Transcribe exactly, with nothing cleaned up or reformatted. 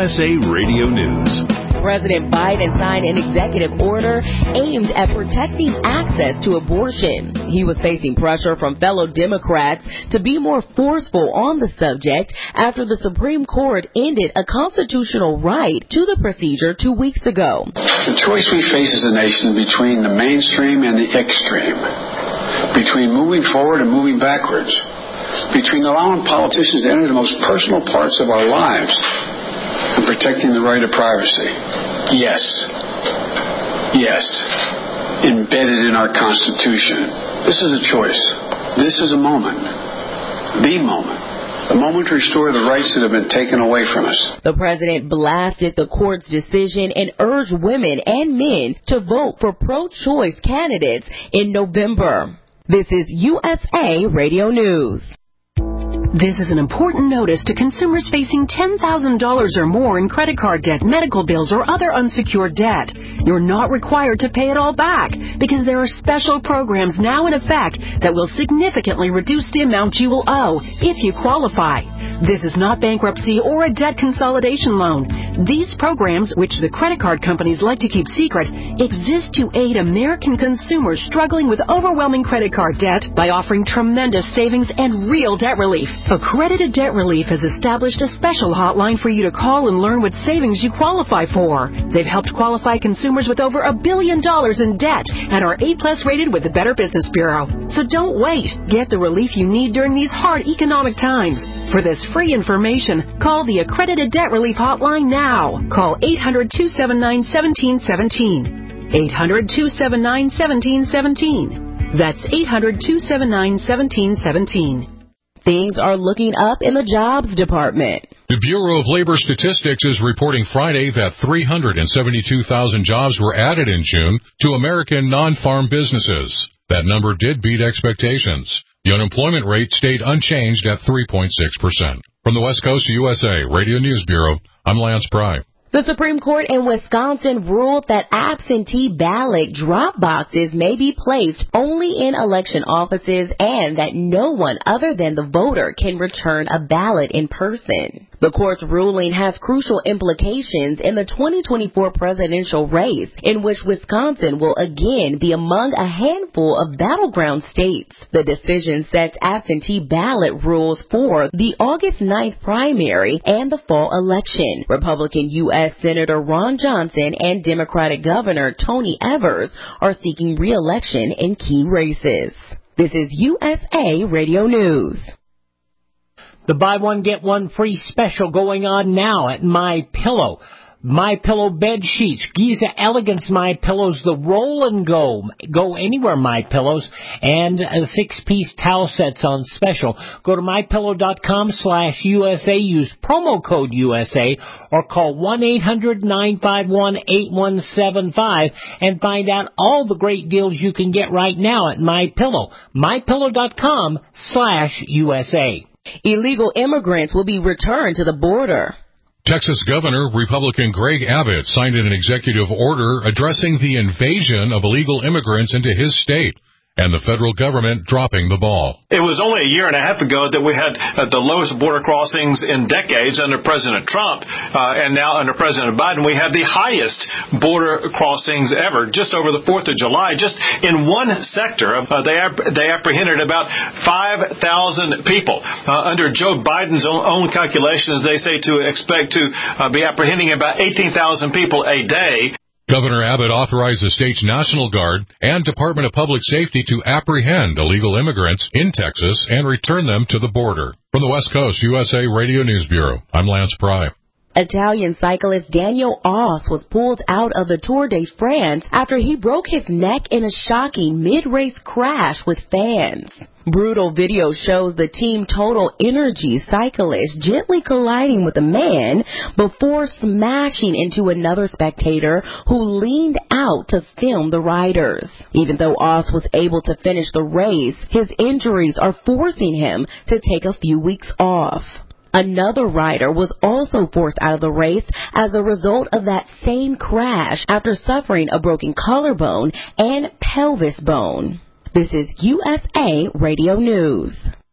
S A Radio News. President Biden signed an executive order aimed at protecting access to abortion. He was facing pressure from fellow Democrats to be more forceful on the subject after the Supreme Court ended a constitutional right to the procedure two weeks ago. The choice we face as a nation between the mainstream and the extreme, between moving forward and moving backwards, between allowing politicians to enter the most personal parts of our lives and protecting the right of privacy. Yes. Yes. Embedded in our Constitution. This is a choice. This is a moment. The moment. The moment to restore the rights that have been taken away from us. The president blasted the court's decision and urged women and men to vote for pro-choice candidates in November. This is U S A Radio News. This is an important notice to consumers facing ten thousand dollars or more in credit card debt, medical bills, or other unsecured debt. You're not required to pay it all back because there are special programs now in effect that will significantly reduce the amount you will owe if you qualify. This is not bankruptcy or a debt consolidation loan. These programs, which the credit card companies like to keep secret, exist to aid American consumers struggling with overwhelming credit card debt by offering tremendous savings and real debt relief. Accredited Debt Relief has established a special hotline for you to call and learn what savings you qualify for. They've helped qualify consumers with over a billion dollars in debt and are A plus rated with the Better Business Bureau. So don't wait. Get the relief you need during these hard economic times. For this free information, call the Accredited Debt Relief hotline now. Call eight hundred, two seven nine, one seven one seven. eight hundred, two seven nine, one seven one seven. That's eight hundred, two seven nine, one seven one seven. Things are looking up in the jobs department. The Bureau of Labor Statistics is reporting Friday that three hundred seventy-two thousand jobs were added in June to American non-farm businesses. That number did beat expectations. The unemployment rate stayed unchanged at three point six percent. From the West Coast U S A Radio News Bureau, I'm Lance Pry. The Supreme Court in Wisconsin ruled that absentee ballot drop boxes may be placed only in election offices and that no one other than the voter can return a ballot in person. The court's ruling has crucial implications in the twenty twenty-four presidential race, in which Wisconsin will again be among a handful of battleground states. The decision sets absentee ballot rules for the August ninth primary and the fall election. Republican U S Senator Ron Johnson and Democratic Governor Tony Evers are seeking re-election in key races. This is U S A Radio News. The buy one, get one free special going on now at MyPillow. MyPillow bed sheets, Giza Elegance MyPillows, the roll and go, go anywhere MyPillows, and uh, six-piece towel sets on special. Go to MyPillow.com slash USA, use promo code U S A, or call one eight hundred, nine five one, eight one seven five and find out all the great deals you can get right now at MyPillow. MyPillow.com slash USA. Illegal immigrants will be returned to the border. Texas Governor Republican Greg Abbott signed an executive order addressing the invasion of illegal immigrants into his state, and the federal government dropping the ball. It was only a year and a half ago that we had uh, the lowest border crossings in decades under President Trump, uh, and now under President Biden, we have the highest border crossings ever. Just over the fourth of July, just in one sector, uh, they ap- they apprehended about five thousand people. Uh, under Joe Biden's own, own calculations, they say to expect to uh, be apprehending about eighteen thousand people a day. Governor Abbott authorized the state's National Guard and Department of Public Safety to apprehend illegal immigrants in Texas and return them to the border. From the West Coast U S A Radio News Bureau, I'm Lance Pry. Italian cyclist Daniel Oss was pulled out of the Tour de France after he broke his neck in a shocking mid-race crash with fans. Brutal video shows the Team Total Energy cyclist gently colliding with a man before smashing into another spectator who leaned out to film the riders. Even though Oss was able to finish the race, his injuries are forcing him to take a few weeks off. Another rider was also forced out of the race as a result of that same crash after suffering a broken collarbone and pelvis bone. This is U S A Radio News.